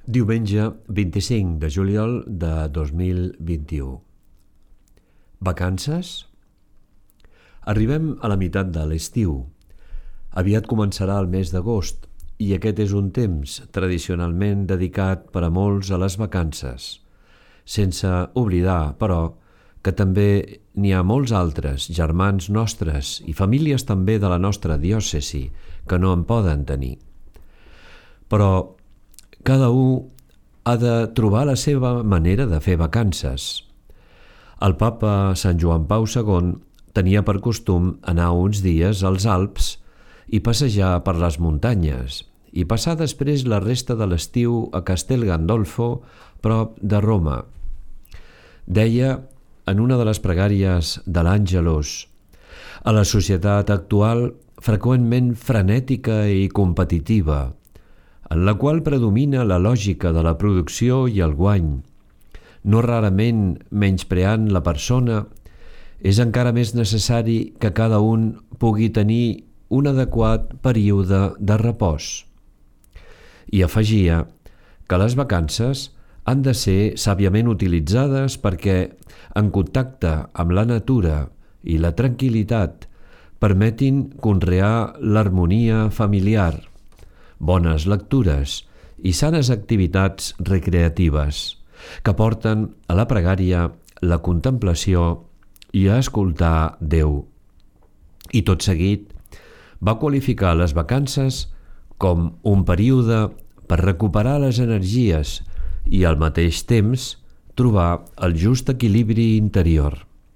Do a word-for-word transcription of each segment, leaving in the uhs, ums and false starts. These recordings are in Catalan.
Diumenge vint-i-cinc de juliol de dos mil vint-i-u. Vacances? Arribem a la meitat de l'estiu. Aviat començarà el mes d'agost i aquest és un temps tradicionalment dedicat per a molts a les vacances, sense oblidar, però, que també n'hi ha molts altres germans nostres i famílies també de la nostra diòcesi que no en poden tenir. Però cada un ha de trobar la seva manera de fer vacances. El papa Sant Joan Pau segon tenia per costum anar uns dies als Alps i passejar per les muntanyes i passar després la resta de l'estiu a Castel Gandolfo, prop de Roma. Deia en una de les pregàries de l'Àngelus: a la societat actual freqüentment frenètica i competitiva, en la qual predomina la lògica de la producció i el guany, no rarament menyspreant la persona, és encara més necessari que cada un pugui tenir un adequat període de repòs. I afegia que les vacances han de ser sàviament utilitzades perquè, en contacte amb la natura i la tranquil·litat, permetin conrear l'harmonia familiar, bones lectures i sanes activitats recreatives que porten a la pregària, la contemplació i a escoltar Déu. I tot seguit va qualificar les vacances com un període per recuperar les energies i al mateix temps trobar el just equilibri interior.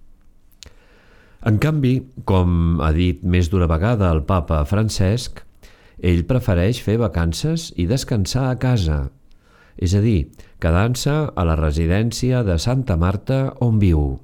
En canvi, com ha dit més d'una vegada el papa Francesc, ell prefereix fer vacances i descansar a casa, és a dir, quedant-se a la residència de Santa Marta on viu.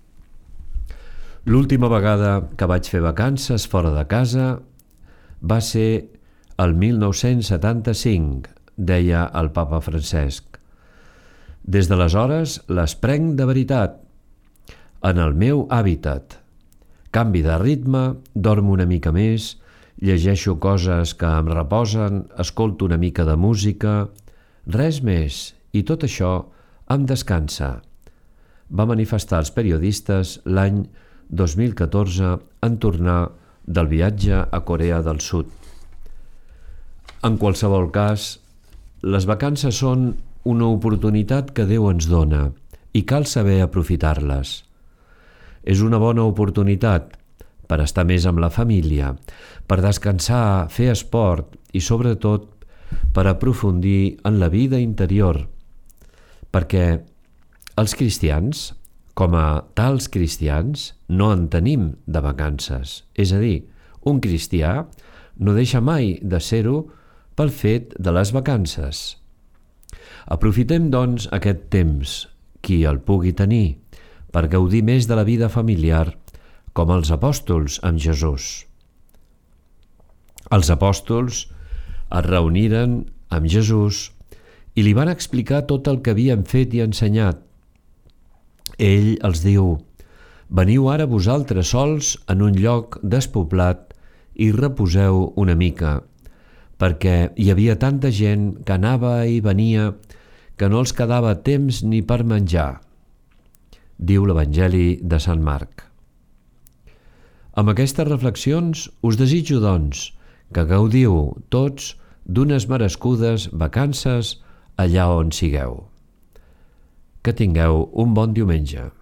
L'última vegada que vaig fer vacances fora de casa va ser el mil nou-cents setanta-cinc, deia el papa Francesc. Des d'aleshores les prenc de veritat, en el meu hàbitat. Canvi de ritme, dormo una mica més, llegeixo coses que em reposen, escolto una mica de música, res més, i tot això em descansa, va manifestar als periodistes l'any dos mil catorze en tornar del viatge a Corea del Sud. En qualsevol cas, les vacances són una oportunitat que Déu ens dona i cal saber aprofitar-les. És una bona oportunitat per estar més amb la família, per descansar, fer esport i, sobretot, per aprofundir en la vida interior, perquè els cristians, com a tals cristians, no en tenim de vacances. És a dir, un cristià no deixa mai de ser-ho pel fet de les vacances. Aprofitem, doncs, aquest temps, qui el pugui tenir, per gaudir més de la vida familiar, com els apòstols amb Jesús. Els apòstols es reuniren amb Jesús i li van explicar tot el que havien fet i ensenyat. Ell els diu: veniu ara vosaltres sols en un lloc despoblat i reposeu una mica, perquè hi havia tanta gent que anava i venia que no els quedava temps ni per menjar, diu l'Evangeli de Sant Marc. Amb aquestes reflexions us desitjo, doncs, que gaudiu tots d'unes merescudes vacances allà on sigueu. Que tingueu un bon diumenge.